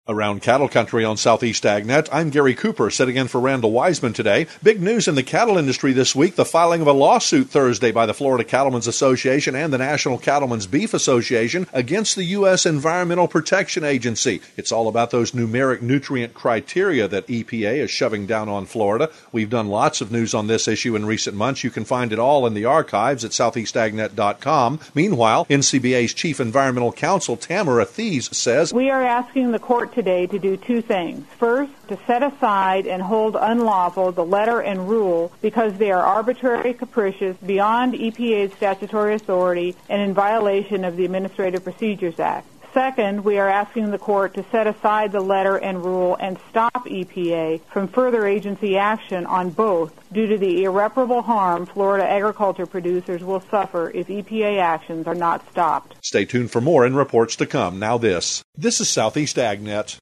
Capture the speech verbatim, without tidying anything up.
Around Cattle Country on Southeast AgNet, I'm Gary Cooper, sitting in for Randall Wiseman today. Big news in the cattle industry this week, the filing of a lawsuit Thursday by the Florida Cattlemen's Association and the National Cattlemen's Beef Association against the U S Environmental Protection Agency. It's all about those numeric nutrient criteria that E P A is shoving down on Florida. We've done lots of news on this issue in recent months. You can find it all in the archives at southeast ag net dot com. Meanwhile, N C B A's Chief Environmental Counsel Tamara Thies says, We are asking the court today to do two things. First, to set aside and hold unlawful the letter and rule because they are arbitrary, capricious, beyond E P A's statutory authority, and in violation of the Administrative Procedures Act. Second, we are asking the court to set aside the letter and rule and stop E P A from further agency action on both due to the irreparable harm Florida agriculture producers will suffer if E P A actions are not stopped. Stay tuned for more in reports to come. Now this. This is Southeast AgNet.